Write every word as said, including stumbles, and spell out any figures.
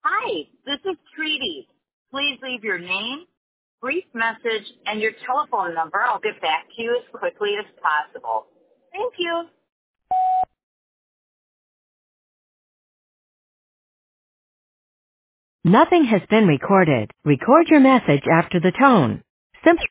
Hi, this is Treaty. Please leave your name, brief message, and your telephone number. I'll get back to you as quickly as possible. Thank you. Nothing has been recorded. Record your message after the tone. Simply